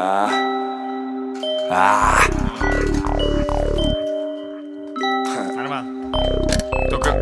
Нормально. Только...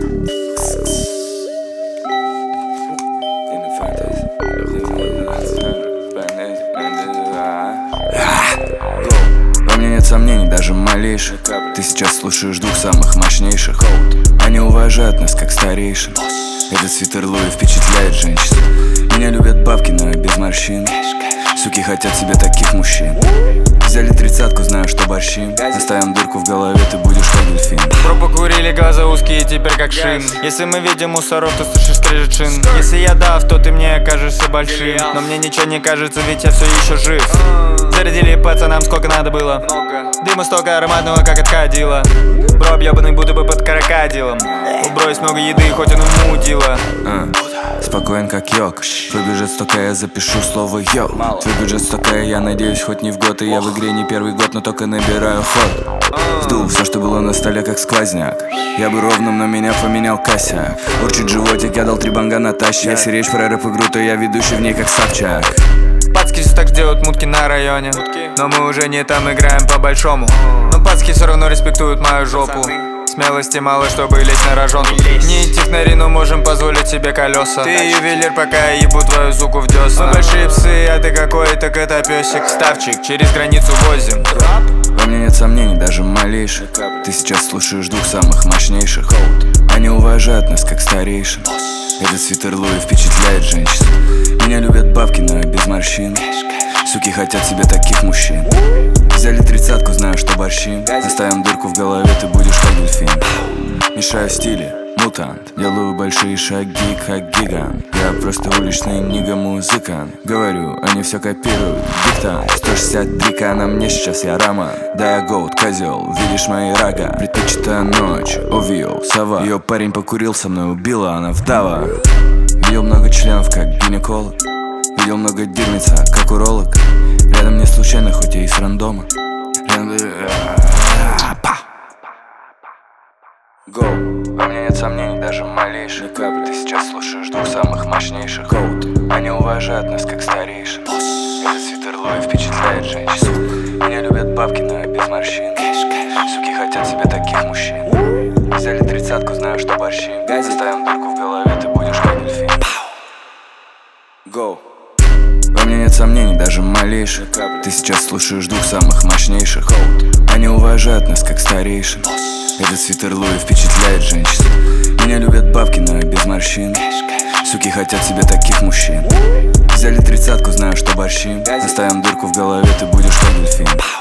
Во мне нет сомнений, даже малейших. Ты сейчас слушаешь двух самых мощнейших. Они уважают нас как старейшин. Этот свитер Луи впечатляет женщин. Меня любят бабки, но я без морщин. Суки хотят себе таких мужчин. Взяли 30-ку, знаю, что борщим. Оставим дырку в голове, ты будешь как дельфин. Пробу курили, глаза узкие, теперь как шин. Если мы видим мусоров, то слышишь скрежет шин. Если я дав, то ты мне кажешься большим. Но мне ничего не кажется, ведь я все еще жив. Зарядили пацанам сколько надо было. Дыма столько ароматного, как от кадила. Бро объебанный, будто бы под крокодилом. Убрось много еды, хоть он и мудила. Спокоен как йог. Твой бюджет столько, я запишу слово йо. Твой бюджет столько, я надеюсь, хоть не в год. И я в игре не первый год, но только набираю ход. Сдул все, что было на столе, как сквозняк. Я бы ровным, но меня поменял косяк. Урчит животик, я дал 3 банга Наташе. Если речь про рэп-игру, то я ведущий в ней как Собчак. Пацки все так делают мутки на районе. Но мы уже не там играем по-большому. Но пацки все равно респектуют мою жопу. Смелости мало, чтобы лезть на рожон. Не технари, но можем позволить себе колеса. Ты ювелир, пока я ебу твою суку в десна. Мы большие псы, а ты какой-то котопесик. Ставчик, через границу возим. Во мне нет сомнений, даже малейших. Ты сейчас слушаешь двух самых мощнейших. Они уважают нас как старейшин. Этот свитер Луи впечатляет женщин. Меня любят бабки, но я без морщин. Суки хотят себе таких мужчин. Взяли 30-ку, знаю, что борщим. Оставим дырку в голове, ты будешь как дельфин. Мешаю стили, мутант. Делаю большие шаги, как гигант. Я просто уличный нига-музыкант. Говорю, они все копируют. Диктант, 163к на мне сейчас, я Роман. Да я Гоут, козел, видишь мои рога. Предпочитаю ночь, увидел сова. Ее парень покурил со мной, убила, она вдова. Видел много членов, как гинеколог. Видел много дерьмица, как уролог. Рядом не случайно, хоть я и с рандома. Go. Во мне нет сомнений, даже малейших. Ты сейчас слушаешь двух самых мощнейших. Они уважают нас как старейшин. Этот свитер Луи впечатляет женщин. Меня любят бабки, но я без морщин. Суки хотят себе таких мужчин. Взяли 30-ку, знаю, что борщим. Заставим дырку в голове, ты будешь как дельфин. Go. Во мне нет сомнений, даже малейших. Ты сейчас слушаешь двух самых мощнейших. Они уважают нас как старейшин. Этот свитер Луи впечатляет женщин. Меня любят бабки, но я без морщин. Суки хотят себе таких мужчин. Взяли 30-ку, знаю, что борщим. Заставим дырку в голове, ты будешь как дельфин.